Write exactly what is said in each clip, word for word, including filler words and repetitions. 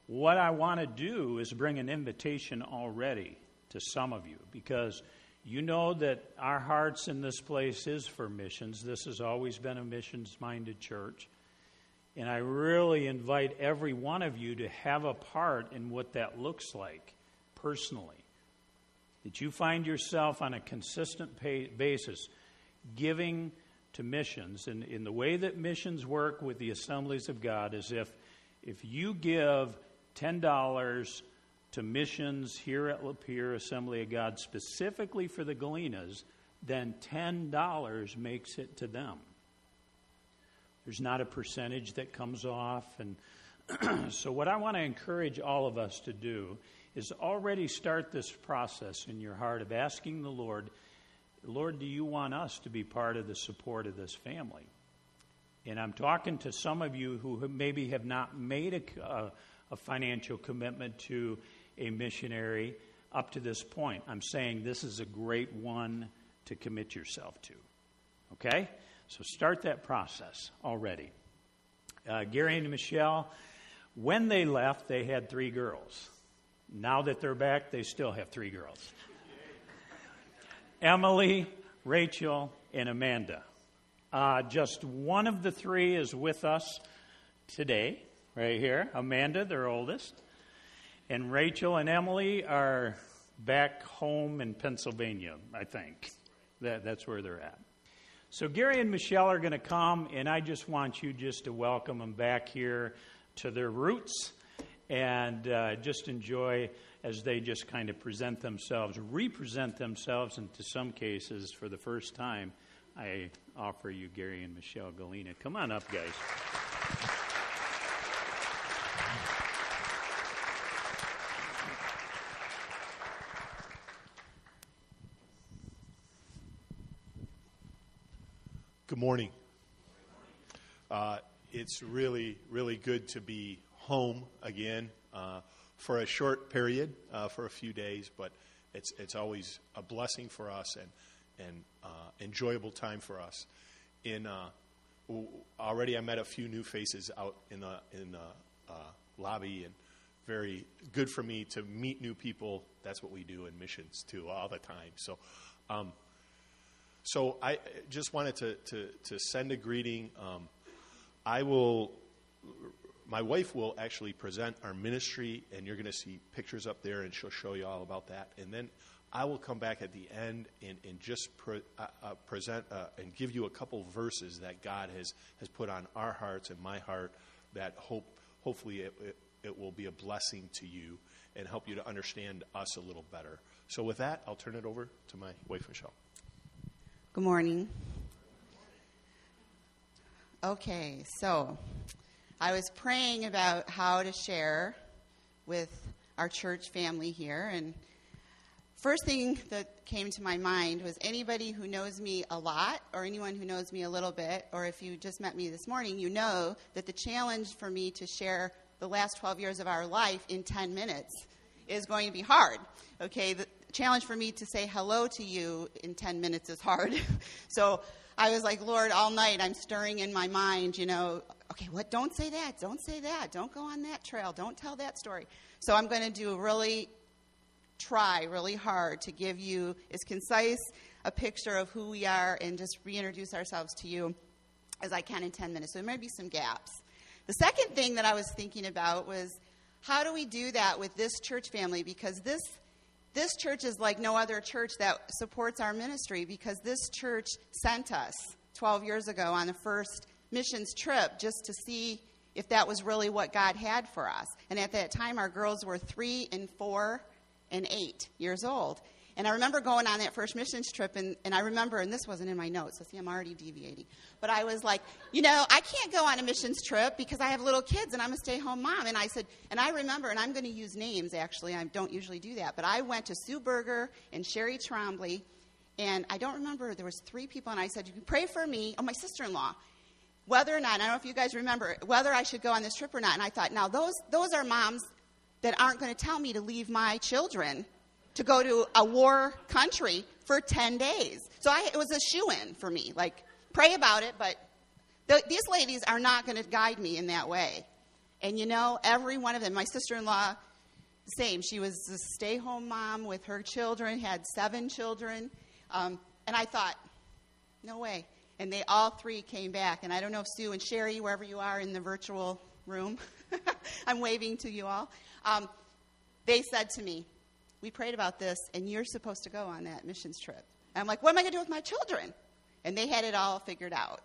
what I want to do is bring an invitation already to some of you, because you know that our hearts in this place is for missions. This has always been a missions-minded church. And I really invite every one of you to have a part in what that looks like personally. That you find yourself on a consistent pay- basis giving to missions. And in the way that missions work with the Assemblies of God is if, if you give ten dollars to missions here at Lapeer Assembly of God, specifically for the Galenas, then ten dollars makes it to them. There's not a percentage that comes off. And so what I want to encourage all of us to do is already start this process in your heart of asking the Lord, Lord, do you want us to be part of the support of this family? And I'm talking to some of you who maybe have not made a, a, a financial commitment to a missionary up to this point. I'm saying this is a great one to commit yourself to. Okay? So start that process already. Uh, Gary and Michelle, when they left, they had three girls. Now that they're back, they still have three girls. Emily, Rachel, and Amanda. Uh, just one of the three is with us today, right here. Amanda, their oldest. And Rachel and Emily are back home in Pennsylvania, I think. That, that's where they're at. So Gary and Michelle are going to come, and I just want you just to welcome them back here to their roots and uh, just enjoy as they just kind of present themselves, represent themselves, and to some cases, for the first time, I offer you Gary and Michelle Galena. Come on up, guys. Good morning. Uh, it's really, really good to be home again uh, for a short period, uh, for a few days, but it's it's always a blessing for us and and uh, enjoyable time for us. In uh, already, I met a few new faces out in the in the uh, lobby, and very good for me to meet new people. That's what we do in missions too, all the time. So. Um, So I just wanted to, to, to send a greeting. Um, I will, my wife will actually present our ministry, and you're going to see pictures up there, and she'll show you all about that. And then I will come back at the end and, and just pre, uh, uh, present uh, and give you a couple verses that God has, has put on our hearts and my heart that hope hopefully it, it, it will be a blessing to you and help you to understand us a little better. So with that, I'll turn it over to my wife, Michelle. Good morning. Okay, so I was praying about how to share with our church family here, and first thing that came to my mind was anybody who knows me a lot or anyone who knows me a little bit, or if you just met me this morning, you know that the challenge for me to share the last twelve years of our life in ten minutes is going to be hard. Okay, the challenge for me to say hello to you in ten minutes is hard. So I was like, Lord, all night I'm stirring in my mind, you know, okay, what? Don't say that. Don't say that. Don't go on that trail. Don't tell that story. So I'm going to do really try really hard to give you as concise a picture of who we are and just reintroduce ourselves to you as I can in ten minutes. So there may be some gaps. The second thing that I was thinking about was how do we do that with this church family? Because this This church is like no other church that supports our ministry, because this church sent us twelve years ago on the first missions trip just to see if that was really what God had for us. And at that time, our girls were three and four and eight years old. And I remember going on that first missions trip, and, and I remember, and this wasn't in my notes, so see, I'm already deviating. But I was like, you know, I can't go on a missions trip because I have little kids and I'm a stay-home mom. And I said, and I remember, and I'm going to use names, actually. I don't usually do that. But I went to Sue Berger and Sherry Trombley, and I don't remember, there was three people, and I said, you can pray for me, oh, my sister-in-law, whether or not, I don't know if you guys remember, whether I should go on this trip or not. And I thought, now, those those are moms that aren't going to tell me to leave my children to go to a war country for ten days. So I, it was a shoo-in for me. Like, pray about it, but the, these ladies are not going to guide me in that way. And you know, every one of them, my sister-in-law, same. She was a stay-home mom with her children, had seven children. Um, and I thought, no way. And they all three came back. And I don't know if Sue and Sherry, wherever you are in the virtual room, I'm waving to you all. Um, they said to me, we prayed about this, and you're supposed to go on that missions trip. And I'm like, what am I going to do with my children? And they had it all figured out.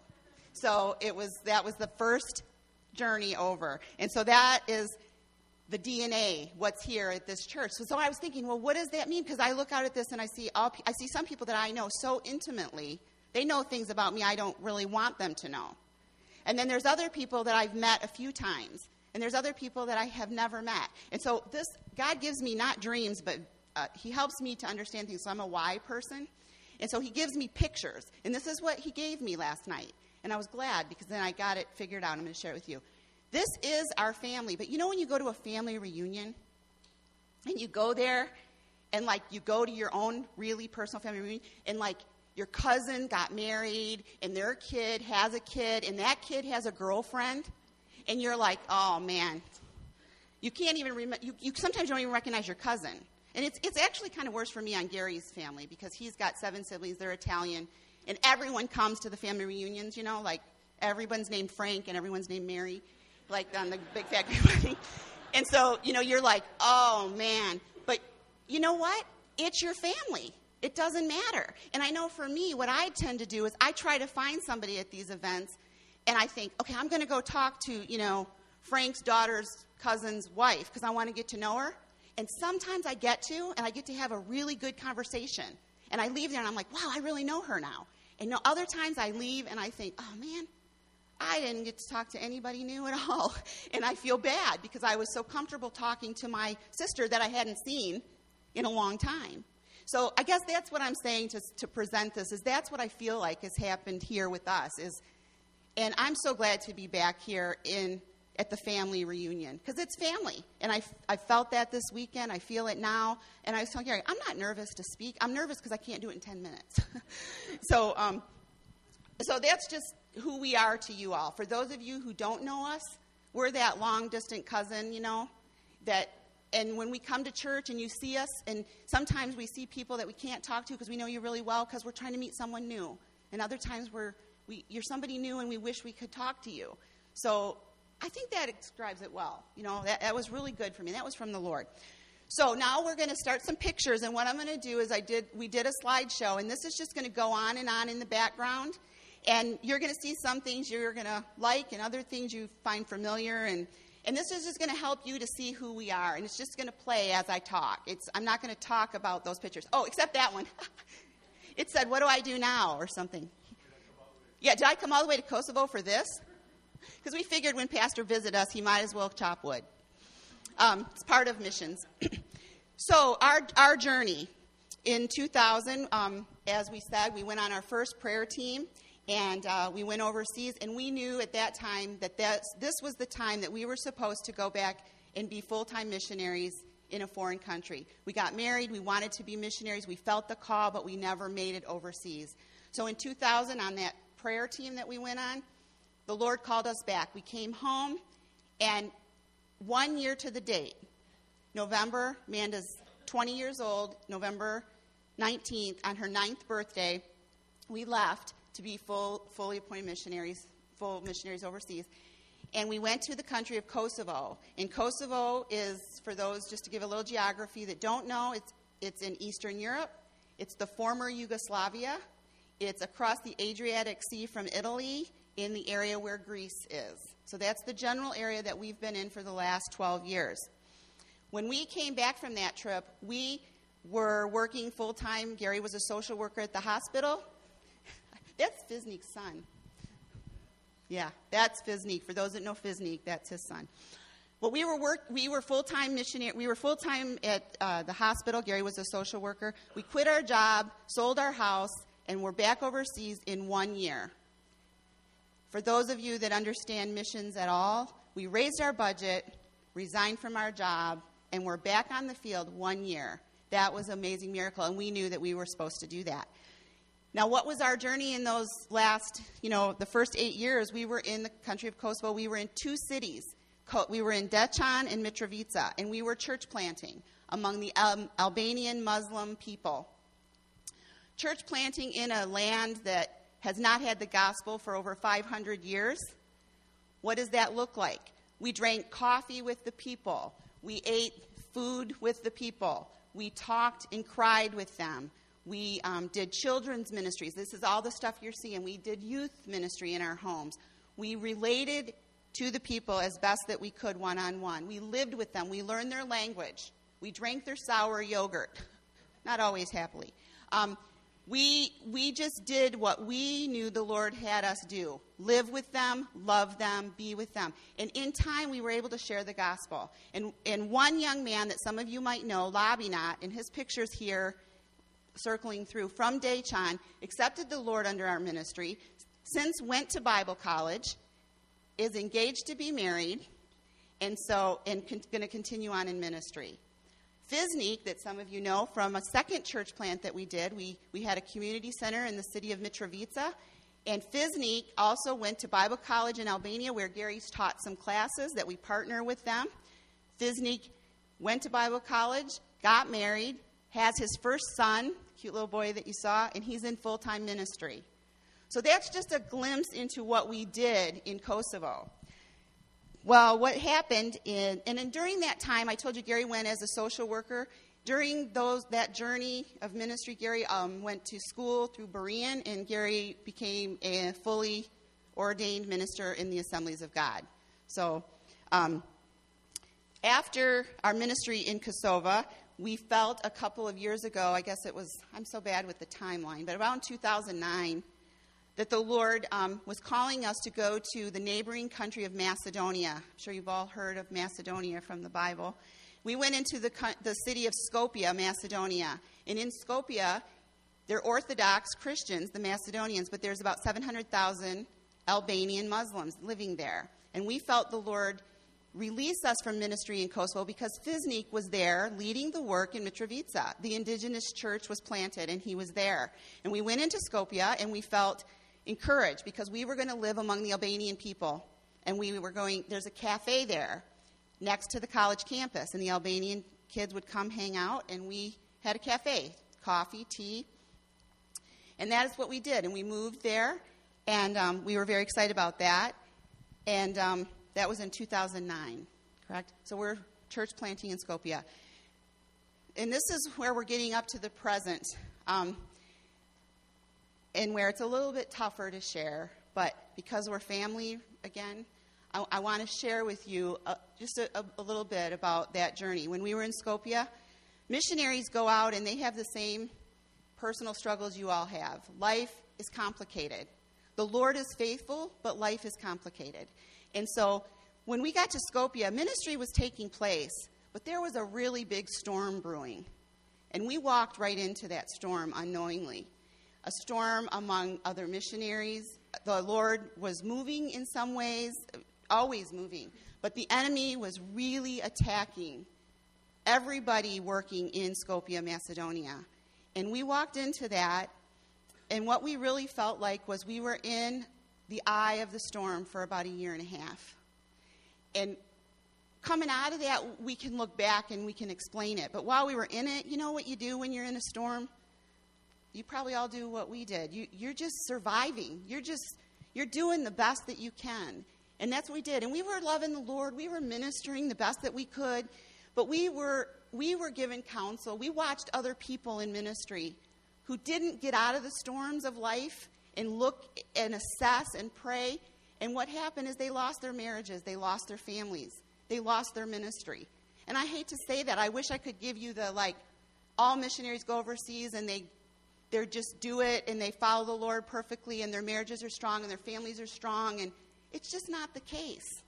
So it was that was the first journey over. And so that is the D N A, what's here at this church. So, so I was thinking, well, what does that mean? Because I look out at this and I see all, I see some people that I know so intimately. They know things about me I don't really want them to know. And then there's other people that I've met a few times. And there's other people that I have never met. And so this, God gives me not dreams, but uh, he helps me to understand things. So I'm a why person. And so he gives me pictures. And this is what he gave me last night. And I was glad because then I got it figured out. I'm going to share it with you. This is our family. But you know when you go to a family reunion and you go there and, like, you go to your own really personal family reunion and, like, your cousin got married and their kid has a kid and that kid has a girlfriend and you're like, oh, man. You can't even remember. You, you sometimes don't even recognize your cousin. And it's it's actually kind of worse for me on Gary's family because he's got seven siblings. They're Italian. And everyone comes to the family reunions, you know, like everyone's named Frank and everyone's named Mary, like on the big fat wedding. And so, you know, you're like, oh, man. But you know what? It's your family. It doesn't matter. And I know for me, what I tend to do is I try to find somebody at these events, and I think, okay, I'm going to go talk to, you know, Frank's daughter's cousin's wife because I want to get to know her. And sometimes I get to, and I get to have a really good conversation. And I leave there, and I'm like, wow, I really know her now. And no, other times I leave, and I think, oh, man, I didn't get to talk to anybody new at all. And I feel bad because I was so comfortable talking to my sister that I hadn't seen in a long time. So I guess that's what I'm saying to, to present this, is that's what I feel like has happened here with us. Is, and I'm so glad to be back here in at the family reunion, because it's family. And I, I felt that this weekend. I feel it now. And I was telling Gary, I'm not nervous to speak. I'm nervous because I can't do it in ten minutes. so, um, so that's just who we are to you all. For those of you who don't know us, we're that long-distant cousin, you know, that, and when we come to church and you see us, and sometimes we see people that we can't talk to because we know you really well because we're trying to meet someone new. And other times we're, we, you're somebody new and we wish we could talk to you. So I think that describes it well. You know, that, that was really good for me. That was from the Lord. So now we're going to start some pictures, and what I'm going to do is I did we did a slideshow, and this is just going to go on and on in the background, and you're going to see some things you're going to like and other things you find familiar, and, and this is just going to help you to see who we are, and it's just going to play as I talk. It's I'm not going to talk about those pictures. Oh, except that one. It said, what do I do now, or something. Yeah, did I come all the way to Kosovo for this? Because we figured when Pastor visited us, he might as well chop wood. Um, it's part of missions. So our our journey in two thousand, um, as we said, we went on our first prayer team, and uh, we went overseas. And we knew at that time that that's, this was the time that we were supposed to go back and be full-time missionaries in a foreign country. We got married. We wanted to be missionaries. We felt the call, but we never made it overseas. So in two thousand, on that prayer team that we went on, the Lord called us back. We came home, and one year to the date, November, Amanda's twenty years old, November nineteenth, on her ninth birthday, we left to be full, fully appointed missionaries, full missionaries overseas. And we went to the country of Kosovo. And Kosovo is, for those, just to give a little geography that don't know, it's it's in Eastern Europe. It's the former Yugoslavia. It's across the Adriatic Sea from Italy, in the area where Greece is. So that's the general area that we've been in for the last twelve years. When we came back from that trip, we were working full-time. Gary was a social worker at the hospital. That's Fiznik's son. Yeah, that's Fiznik. For those that know Fiznik, that's his son. Well, we were work. We were full-time missionary. We were full-time at uh, the hospital. Gary was a social worker. We quit our job, sold our house, and we're back overseas in one year. For those of you that understand missions at all, we raised our budget, resigned from our job, and we're back on the field one year. That was an amazing miracle, and we knew that we were supposed to do that. Now, what was our journey in those last, you know, the first eight years? We were in the country of Kosovo. We were in two cities, we were in Dečan and Mitrovica, and we were church planting among the um, Albanian Muslim people. Church planting in a land that has not had the gospel for over five hundred years. What does that look like? We drank coffee with the people. We ate food with the people. We talked and cried with them. We um, did children's ministries. This is all the stuff you're seeing. We did youth ministry in our homes. We related to the people as best that we could one-on-one. We lived with them. We learned their language. We drank their sour yogurt. Not always happily. Um, we, we just did what we knew the Lord had us do. Live with them, love them, be with them. And in time, we were able to share the gospel. And, and one young man that some of you might know, Labinat, and his picture's here, circling through, from Dečan, accepted the Lord under our ministry, since went to Bible college, is engaged to be married, and so and con- going to continue on in ministry. Fiznik, that some of you know from a second church plant that we did, we, we had a community center in the city of Mitrovica, and Fiznik also went to Bible college in Albania, where Gary's taught some classes that we partner with them. Fiznik went to Bible college, got married, has his first son, cute little boy that you saw, and he's in full-time ministry. So that's just a glimpse into what we did in Kosovo. Well, what happened, in, and then during that time, I told you Gary went as a social worker. During those that journey of ministry, Gary um, went to school through Berean, and Gary became a fully ordained minister in the Assemblies of God. So um, after our ministry in Kosovo, we felt a couple of years ago, I guess it was, I'm so bad with the timeline, but around two thousand nine, that the Lord um, was calling us to go to the neighboring country of Macedonia. I'm sure you've all heard of Macedonia from the Bible. We went into the, the city of Skopje, Macedonia. And in Skopje, they're Orthodox Christians, the Macedonians, but there's about seven hundred thousand Albanian Muslims living there. And we felt the Lord release us from ministry in Kosovo because Fiznik was there leading the work in Mitrovica. The indigenous church was planted, and he was there. And we went into Skopje, and we felt encouraged because we were going to live among the Albanian people. And we were going, there's a cafe there next to the college campus, and the Albanian kids would come hang out, and we had a cafe, coffee, tea. And that is what we did. And we moved there, and um, we were very excited about that. And um, that was in two thousand nine, correct? So we're church planting in Skopje. And this is where we're getting up to the present, um, and where it's a little bit tougher to share. But because we're family, again, I, I want to share with you uh, just a, a, a little bit about that journey. When we were in Skopje, missionaries go out and they have the same personal struggles you all have. Life is complicated. The Lord is faithful, but life is complicated. And so when we got to Skopje, ministry was taking place, but there was a really big storm brewing. And we walked right into that storm unknowingly. A storm among other missionaries. The Lord was moving in some ways, always moving. But the enemy was really attacking everybody working in Skopje, Macedonia. And we walked into that, and what we really felt like was we were in the eye of the storm for about a year and a half. And coming out of that, we can look back and we can explain it. But while we were in it, you know what you do when you're in a storm? You probably all do what we did. You, you're just surviving. You're just, you're doing the best that you can. And that's what we did. And we were loving the Lord. We were ministering the best that we could. But we were, we were given counsel. We watched other people in ministry who didn't get out of the storms of life and look and assess and pray. And what happened is they lost their marriages. They lost their families. They lost their ministry. And I hate to say that. I wish I could give you the, like, all missionaries go overseas and they they just do it and they follow the Lord perfectly and their marriages are strong and their families are strong. And it's just not the case.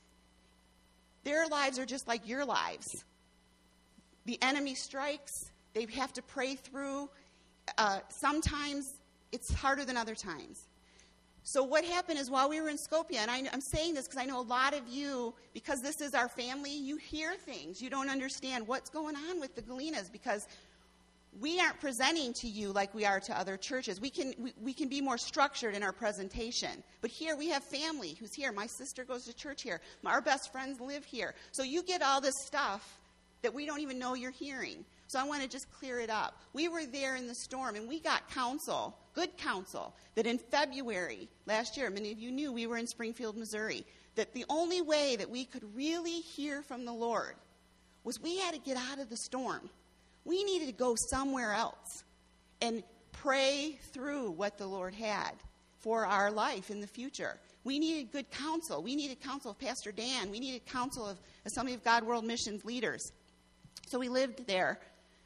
Their lives are just like your lives. The enemy strikes. They have to pray through. Uh, sometimes it's harder than other times. So what happened is while we were in Skopje, and I, I'm saying this because I know a lot of you, because this is our family, you hear things. You don't understand what's going on with the Galinas because we aren't presenting to you like we are to other churches. We can we, we can be more structured in our presentation. But here we have family who's here. My sister goes to church here. Our best friends live here. So you get all this stuff that we don't even know you're hearing. So I want to just clear it up. We were there in the storm, and we got counsel, good counsel, that in February last year, many of you knew we were in Springfield, Missouri, that the only way that we could really hear from the Lord was we had to get out of the storm. We needed to go somewhere else and pray through what the Lord had for our life in the future. We needed good counsel. We needed counsel of Pastor Dan. We needed counsel of Assembly of God World Missions leaders. So we lived there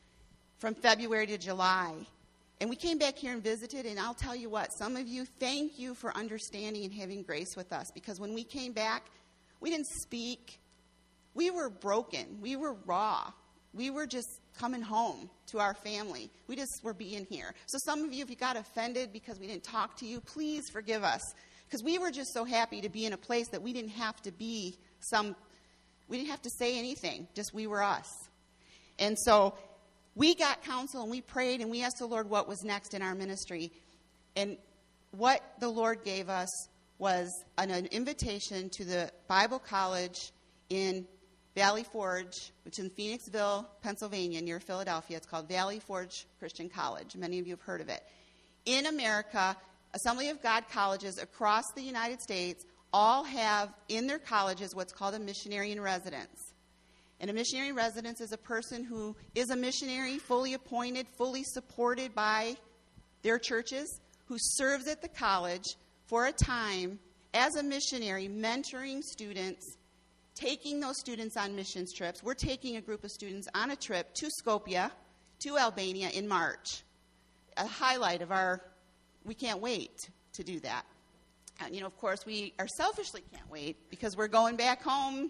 from February to July. And we came back here and visited, and I'll tell you what, some of you, thank you for understanding and having grace with us. Because when we came back, we didn't speak. We were broken. We were raw. We were just coming home to our family. We just were being here. So some of you, if you got offended because we didn't talk to you, please forgive us. Because we were just so happy to be in a place that we didn't have to be some, we didn't have to say anything. Just we were us. And so we got counsel and we prayed and we asked the Lord what was next in our ministry. And what the Lord gave us was an, an invitation to the Bible College in Valley Forge, which is in Phoenixville, Pennsylvania, near Philadelphia. It's called Valley Forge Christian College. Many of you have heard of it. In America, Assembly of God colleges across the United States all have in their colleges what's called a missionary in residence. And a missionary in residence is a person who is a missionary, fully appointed, fully supported by their churches, who serves at the college for a time as a missionary, mentoring students, taking those students on missions trips. We're taking a group of students on a trip to Skopje, to Albania in March. A highlight of our, we can't wait to do that. And, you know, of course, we are selfishly can't wait because we're going back home.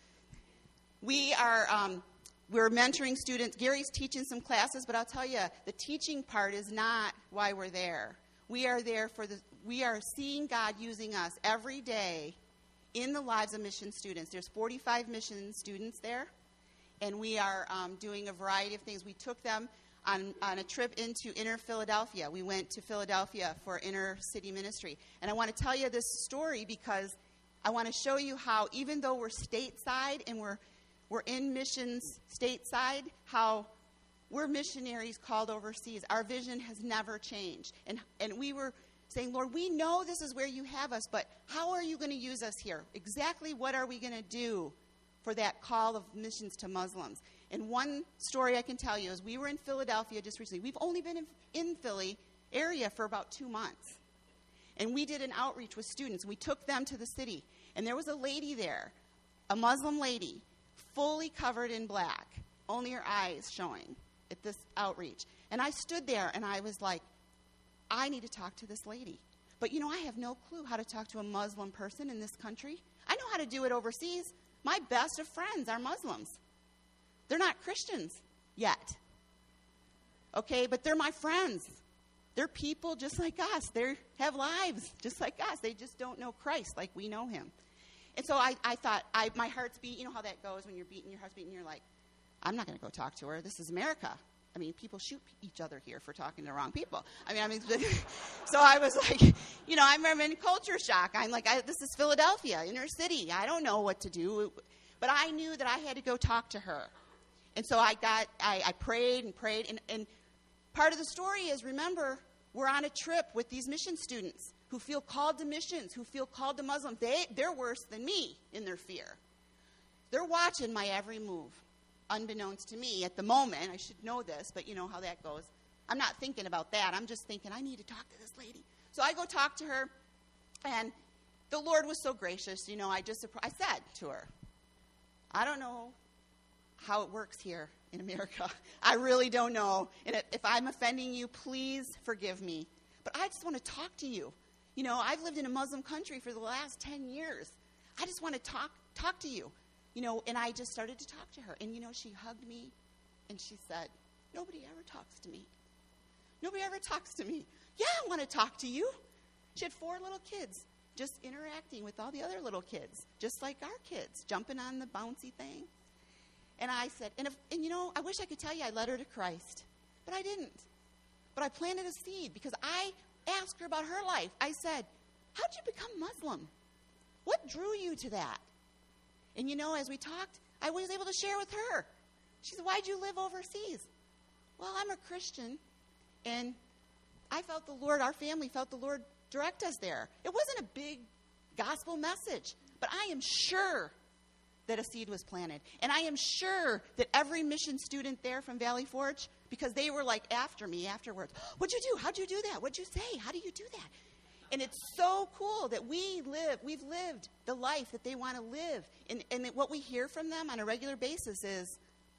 We are, um, we're mentoring students. Gary's teaching some classes, but I'll tell you, the teaching part is not why we're there. We are there for the, we are seeing God using us every day in the lives of mission students. There's forty-five mission students there, and we are um, doing a variety of things. We took them on, on a trip into inner Philadelphia. We went to Philadelphia for inner city ministry. And I want to tell you this story because I want to show you how, even though we're stateside and we're, we're in missions stateside, how we're missionaries called overseas. Our vision has never changed. And, and we were saying, Lord, we know this is where you have us, but how are you going to use us here? Exactly what are we going to do for that call of missions to Muslims? And one story I can tell you is we were in Philadelphia just recently. We've only been in, in Philly area for about two months. And we did an outreach with students. We took them to the city. And there was a lady there, a Muslim lady, fully covered in black, only her eyes showing at this outreach. And I stood there and I was like, I need to talk to this lady. But, you know, I have no clue how to talk to a Muslim person in this country. I know how to do it overseas. My best of friends are Muslims. They're not Christians yet. Okay, but they're my friends. They're people just like us. They have lives just like us. They just don't know Christ like we know him. And so I, I thought, I, my heart's beat. You know how that goes when you're beating, your heart's beating, you're like, I'm not going to go talk to her. This is America. I mean, people shoot each other here for talking to the wrong people. I mean, I mean, so I was like, you know, I'm in culture shock. I'm like, I, this is Philadelphia, inner city. I don't know what to do. But I knew that I had to go talk to her. And so I got, I, I prayed and prayed. And, and part of the story is, remember, we're on a trip with these mission students who feel called to missions, who feel called to Muslims. They, they're worse than me in their fear. They're watching my every move. Unbeknownst to me at the moment, I should know this, but you know how that goes. I'm not thinking about that. I'm just thinking, I need to talk to this lady. So I go talk to her, and the Lord was so gracious. You know, I just, I said to her, I don't know how it works here in America. I really don't know. And if I'm offending you, please forgive me. But I just want to talk to you. You know, I've lived in a Muslim country for the last ten years. I just want to talk talk to you. You know, and I just started to talk to her. And, you know, she hugged me, and she said, nobody ever talks to me. Nobody ever talks to me. Yeah, I want to talk to you. She had four little kids just interacting with all the other little kids, just like our kids, jumping on the bouncy thing. And I said, and, if, and you know, I wish I could tell you I led her to Christ. but I didn't. But I planted a seed because I asked her about her life. I said, how'd you become Muslim? What drew you to that? And you know, as we talked, I was able to share with her. She said, why'd you live overseas? Well, I'm a Christian, and I felt the Lord, our family felt the Lord direct us there. It wasn't a big gospel message, but I am sure that a seed was planted. And I am sure that every mission student there from Valley Forge, because they were like after me afterwards, what'd you do? How'd you do that? What'd you say? How do you do that? And it's so cool that we live, we've lived the life that they want to live. And, and that what we hear from them on a regular basis is,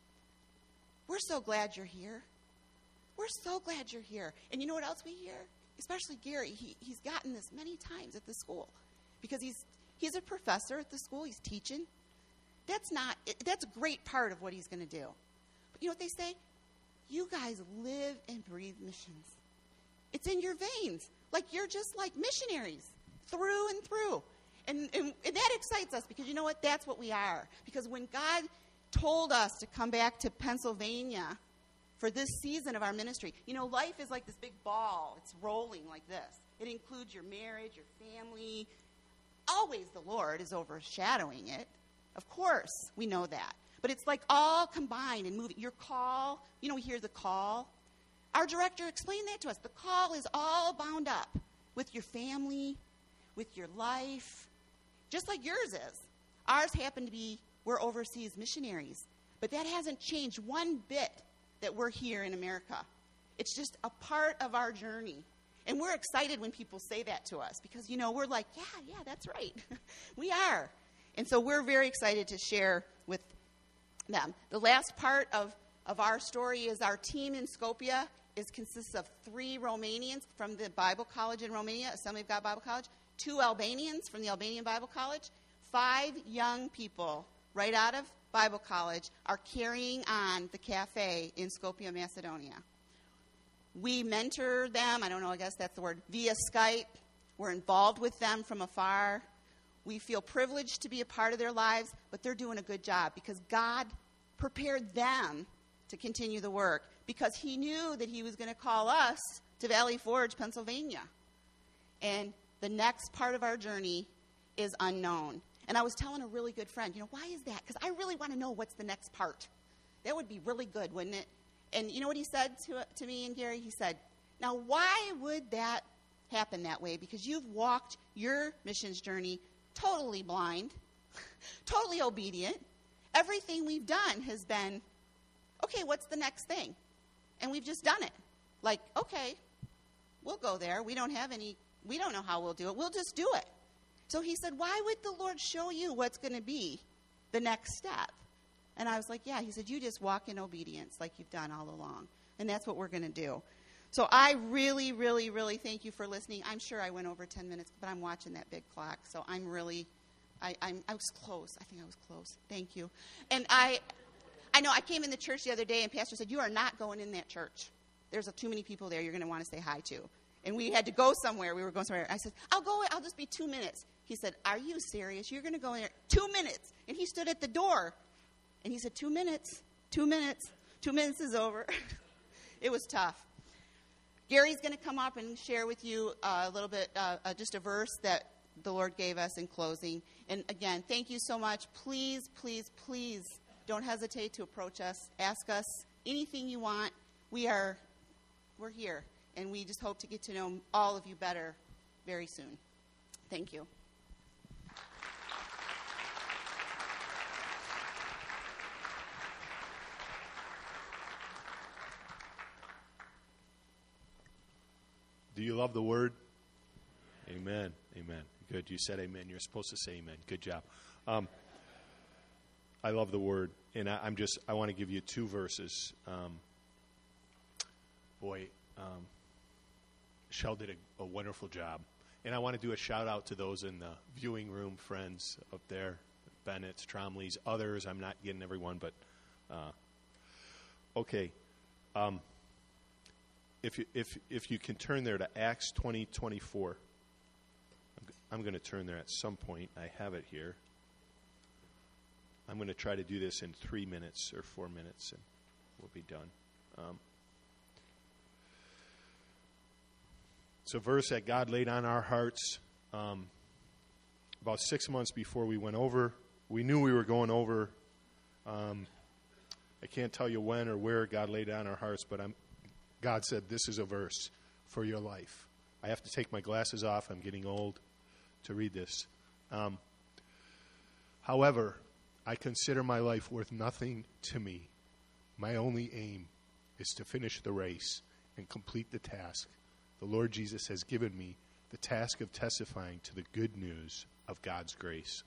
we're so glad you're here. We're so glad you're here. And you know what else we hear? Especially Gary, he, he's gotten this many times at the school because he's he's a professor at the school. He's teaching. That's not, that's a great part of what he's going to do. But you know what they say? You guys live and breathe missions. It's in your veins. Like you're just like missionaries through and through. And, and, and that excites us because you know what? That's what we are. Because when God told us to come back to Pennsylvania for this season of our ministry, you know, life is like this big ball. It's rolling like this. It includes your marriage, your family. Always the Lord is overshadowing it. Of course, we know that. But it's like all combined and moving. Your call, you know, we hear the call. Our director explained that to us. The call is all bound up with your family, with your life, just like yours is. Ours happen to be, we're overseas missionaries. But that hasn't changed one bit that we're here in America. It's just a part of our journey. And we're excited when people say that to us because, you know, we're like, yeah, yeah, that's right. We are. And so we're very excited to share with them. The last part of, of our story is our team in Skopje is consists of three Romanians from the Bible College in Romania, Assembly of God Bible College, two Albanians from the Albanian Bible College, five young people right out of Bible College are carrying on the cafe in Skopje, Macedonia. We mentor them, I don't know, I guess that's the word, via Skype. We're involved with them from afar. We feel privileged to be a part of their lives, but they're doing a good job because God prepared them to continue the work because he knew that he was going to call us to Valley Forge, Pennsylvania. And the next part of our journey is unknown. And I was telling a really good friend, you know, why is that? Because I really want to know what's the next part. That would be really good, wouldn't it? And you know what he said to, to me and Gary? He said, now why would that happen that way? Because you've walked your missions journey totally blind, totally obedient. Everything we've done has been, okay, what's the next thing? And we've just done it. Like, okay, we'll go there. We don't have any, we don't know how we'll do it. We'll just do it. So he said, why would the Lord show you what's going to be the next step? And I was like, yeah. He said, you just walk in obedience like you've done all along. And that's what we're going to do. So I really, really, really thank you for listening. I'm sure I went over ten minutes, but I'm watching that big clock. So I'm really, I, I'm, I was close. I think I was close. Thank you. And I, I know I came in the church the other day, and Pastor said, you are not going in that church. There's a, too many people there you're going to want to say hi to. And we had to go somewhere. We were going somewhere. I said, I'll go. I'll just be two minutes. He said, are you serious? You're going to go in there two minutes. And he stood at the door. And he said, two minutes, two minutes, two minutes is over. It was tough. Gary's going to come up and share with you uh, a little bit, uh, uh, just a verse that the Lord gave us in closing. And again, thank you so much. Please, please, please don't hesitate to approach us. Ask us anything you want. We are, we're here. And we just hope to get to know all of you better very soon. Thank you. Do you love the word? Amen. Amen. Good. You said amen. You're supposed to say amen. Good job. Um, I love the word. And I, I'm just, I want to give you two verses. Um, boy, um, Shell did a, a wonderful job. And I want to do a shout out to those in the viewing room, friends up there, Bennett's, Tromley's, others. I'm not getting everyone, but uh, okay. Um, if you if if you can turn there to Acts twenty twenty-four. I'm going to turn there at some point. I have it here. I'm going to try to do this in three minutes or four minutes, and we'll be done. Um, It's a verse that God laid on our hearts um, about six months before we went over. We knew we were going over. Um, I can't tell you when or where God laid it on our hearts, but I'm, God said, this is a verse for your life. I have to take my glasses off. I'm getting old to read this. Um, however, I consider my life worth nothing to me. My only aim is to finish the race and complete the task the Lord Jesus has given me, the task of testifying to the good news of God's grace.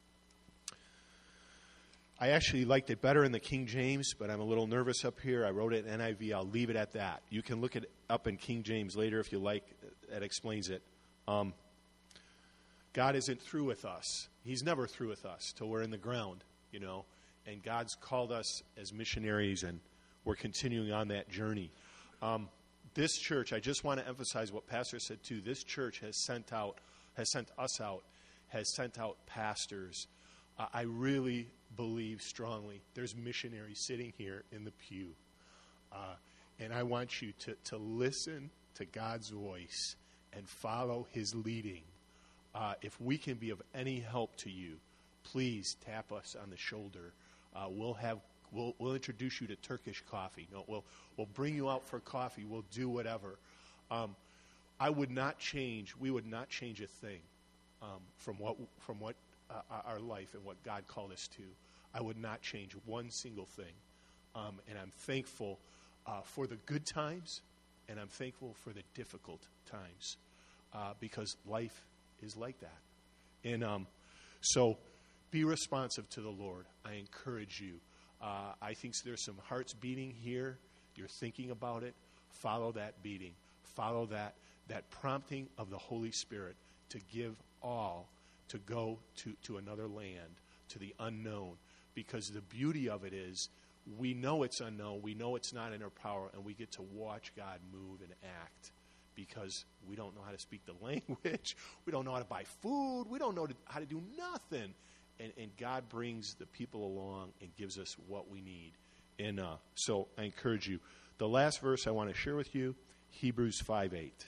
I actually liked it better in the King James, but I'm a little nervous up here. I wrote it in N I V. I'll leave it at that. You can look it up in King James later if you like. That explains it. Um, God isn't through with us. He's never through with us till we're in the ground, you know. And God's called us as missionaries, and we're continuing on that journey. Um, this church, I just want to emphasize what Pastor said too. This church has sent out, has sent us out, has sent out pastors. Uh, I really believe strongly there's missionaries sitting here in the pew. Uh, and I want you to, to listen to God's voice and follow his leading. Uh, if we can be of any help to you, please tap us on the shoulder. Uh, we'll have we'll we'll introduce you to Turkish coffee. No, we'll we'll bring you out for coffee. We'll do whatever. Um, I would not change. We would not change a thing um, from what from what uh, our life and what God called us to. I would not change one single thing. Um, and I'm thankful uh, for the good times, and I'm thankful for the difficult times, uh, because life is like that. And um, so be responsive to the Lord. I encourage you. Uh, I think there's some hearts beating here. You're thinking about it. Follow that beating. Follow that, that prompting of the Holy Spirit to give all, to go to, to another land, to the unknown. Because the beauty of it is we know it's unknown. We know it's not in our power, and we get to watch God move and act. Because we don't know how to speak the language. We don't know how to buy food. We don't know how to do nothing. And, and God brings the people along and gives us what we need. And uh, so I encourage you. The last verse I want to share with you, Hebrews five eight.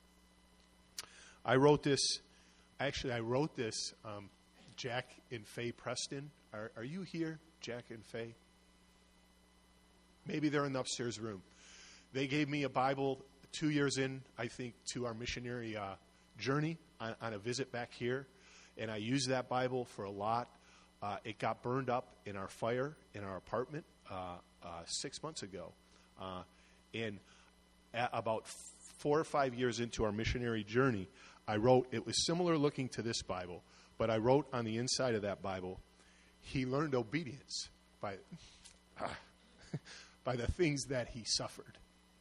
I wrote this. Actually, I wrote this. Um, Jack and Faye Preston. Are, are you here, Jack and Faye? Maybe they're in the upstairs room. They gave me a Bible two years in, I think, to our missionary uh, journey on, on a visit back here. And I used that Bible for a lot. Uh, it got burned up in our fire in our apartment uh, uh, six months ago. Uh, and about four or five years into our missionary journey, I wrote, it was similar looking to this Bible, but I wrote on the inside of that Bible, he learned obedience by, uh, by the things that he suffered.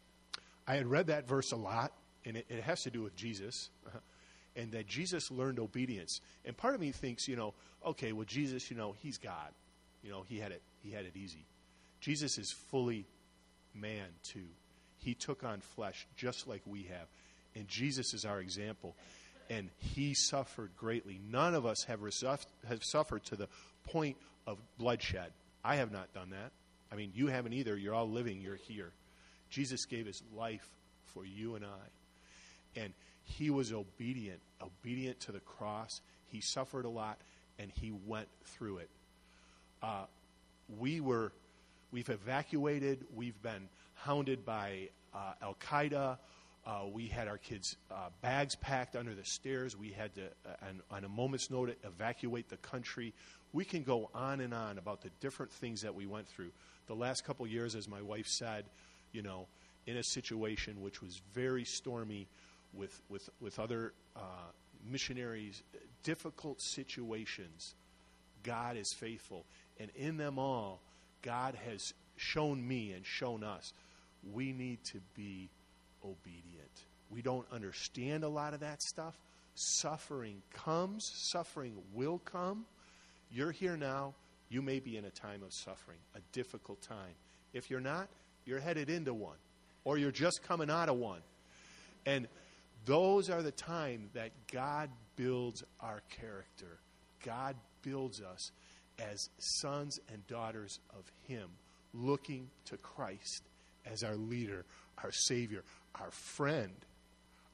I had read that verse a lot, and it, it has to do with Jesus, uh, and that Jesus learned obedience. And part of me thinks, you know, okay, well, Jesus, you know, he's God. You know, he had it, he had it easy. Jesus is fully man, too. He took on flesh just like we have. And Jesus is our example. And he suffered greatly. None of us have, resuf- have suffered to the point of bloodshed. I have not done that. I mean, you haven't either. You're all living. You're here. Jesus gave his life for you and I. And he was obedient, obedient to the cross. He suffered a lot, and he went through it. Uh, we were, we've evacuated. We've been hounded by uh, Al-Qaeda. Uh, we had our kids' uh, bags packed under the stairs. We had to, uh, on, on a moment's notice, evacuate the country. We can go on and on about the different things that we went through. The last couple years, as my wife said, you know, in a situation which was very stormy with with, with other uh, missionaries, difficult situations, God is faithful. And in them all, God has shown me and shown us we need to be obedient. We don't understand a lot of that stuff. Suffering comes. Suffering will come. You're here now. You may be in a time of suffering, a difficult time. If you're not, you're headed into one, or you're just coming out of one. And those are the times that God builds our character. God builds us as sons and daughters of him, looking to Christ as our leader, our Savior, our friend,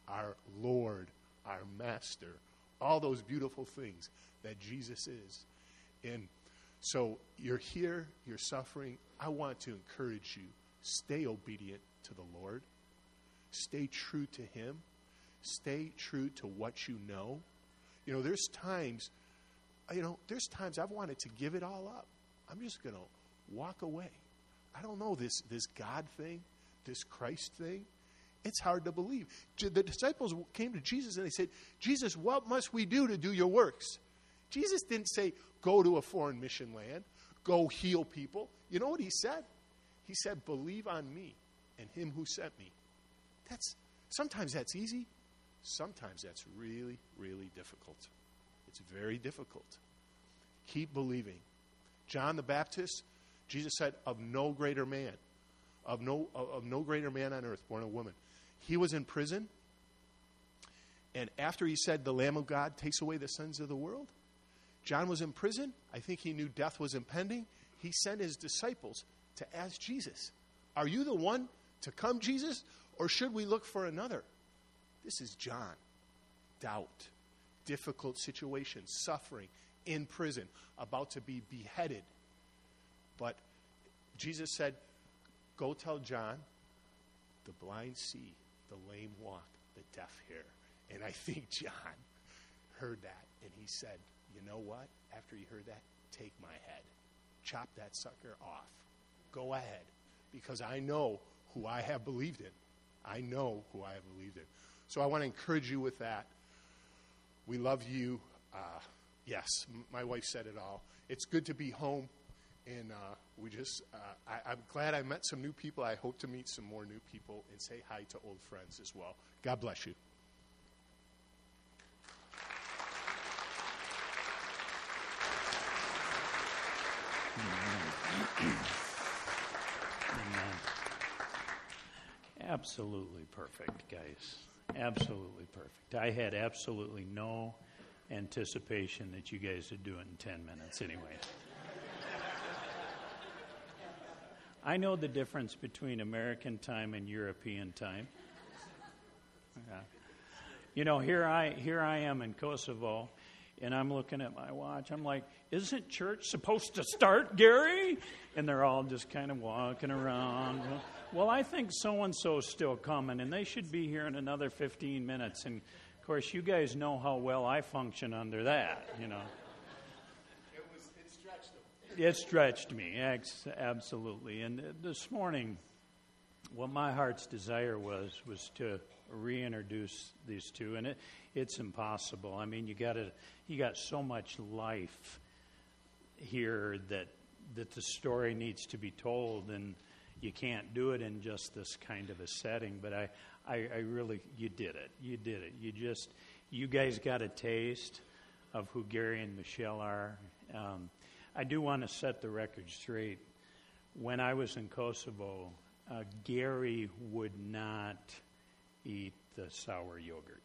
our Lord, our Master, all those beautiful things that Jesus is. And so you're here, you're suffering. I want to encourage you, stay obedient to the Lord. Stay true to him. Stay true to what you know. You know, there's times, you know, there's times I've wanted to give it all up. I'm just going to walk away. I don't know, this, this God thing, this Christ thing, it's hard to believe. The disciples came to Jesus and they said, Jesus, what must we do to do your works? Jesus didn't say, go to a foreign mission land, go heal people. You know what he said? He said, believe on me and him who sent me. That's sometimes that's easy. Sometimes that's really, really difficult. It's very difficult. Keep believing. John the Baptist, Jesus said, of no greater man, of no of, of no greater man on earth, born of woman. He was in prison, and after he said, the Lamb of God takes away the sins of the world, John was in prison. I think he knew death was impending. He sent his disciples to ask Jesus, are you the one to come, Jesus, or should we look for another? This is John. Doubt, difficult situation, suffering, in prison, about to be beheaded. But Jesus said, go tell John, the blind see, the lame walk, the deaf hear. And I think John heard that, and he said, you know what? After he heard that, take my head. Chop that sucker off. Go ahead, because I know who I have believed in. I know who I have believed in. So I want to encourage you with that. We love you. Uh, yes, m- my wife said it all. It's good to be home. And uh, we just, uh, I, I'm glad I met some new people. I hope to meet some more new people and say hi to old friends as well. God bless you. Amen. Absolutely perfect, guys. Absolutely perfect. I had absolutely no anticipation that you guys would do it in ten minutes anyway. I know the difference between American time and European time. Yeah. You know, here I here I am in Kosovo, and I'm looking at my watch. I'm like, isn't church supposed to start, Gary? And they're all just kind of walking around. Well, well I think so-and-so's still coming, and they should be here in another fifteen minutes. And, of course, you guys know how well I function under that, you know. It was, it stretched them. It stretched me, absolutely. And this morning, what my heart's desire was, was to reintroduce these two. And it, it's impossible. I mean, you got you got so much life here that that the story needs to be told, and you can't do it in just this kind of a setting. But I, I, I really, you did it. You did it. You just, you guys got a taste of who Gary and Michelle are. Um, I do want to set the record straight. When I was in Kosovo, uh, Gary would not eat the sour yogurt.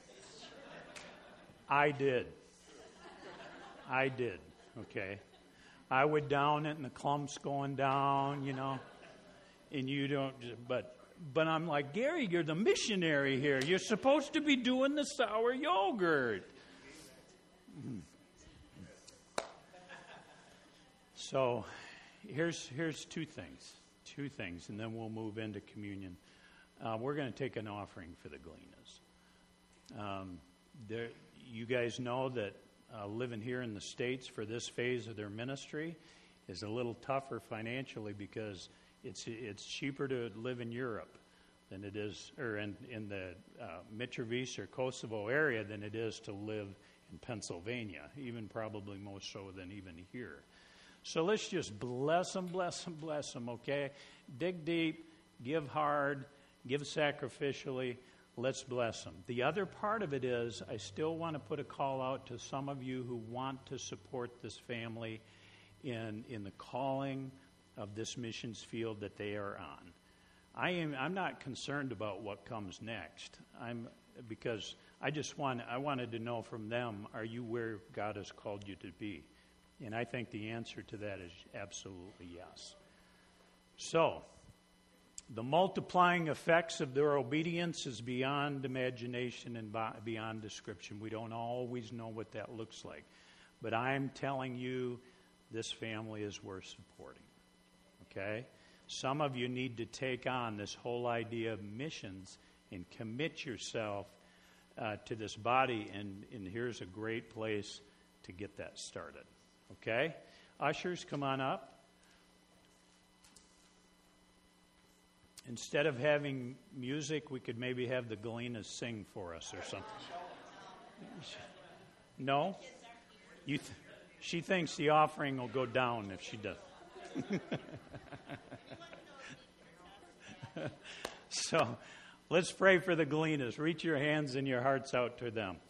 I did. I did, okay? I would down it and the clumps going down, you know, and you don't, but but I'm like, Gary, you're the missionary here. You're supposed to be doing the sour yogurt. Mm. So here's here's two things, two things, and then we'll move into communion. Uh, we're going to take an offering for the Gleaners. Um, there, you guys know that uh, living here in the States for this phase of their ministry is a little tougher financially because it's it's cheaper to live in Europe than it is, or in, in the uh, Mitrovica or Kosovo area than it is to live in Pennsylvania, even probably more so than even here. So let's just bless them, bless them, bless them, okay? Dig deep, give hard, give sacrificially. Let's bless them. The other part of it is I still want to put a call out to some of you who want to support this family in in the calling of this missions field that they are on. I am I'm not concerned about what comes next. I'm because I just want I wanted to know from them, are you where God has called you to be? And I think the answer to that is absolutely yes. So, The multiplying effects of their obedience is beyond imagination and beyond description. We don't always know what that looks like. But I'm telling you, this family is worth supporting. Okay? Some of you need to take on this whole idea of missions and commit yourself uh, to this body, and, and here's a great place to get that started. Okay? Ushers, come on up. Instead of having music, we could maybe have the Galenas sing for us or something. No? You th- she thinks the offering will go down if she does. So let's pray for the Galenas. Reach your hands and your hearts out to them.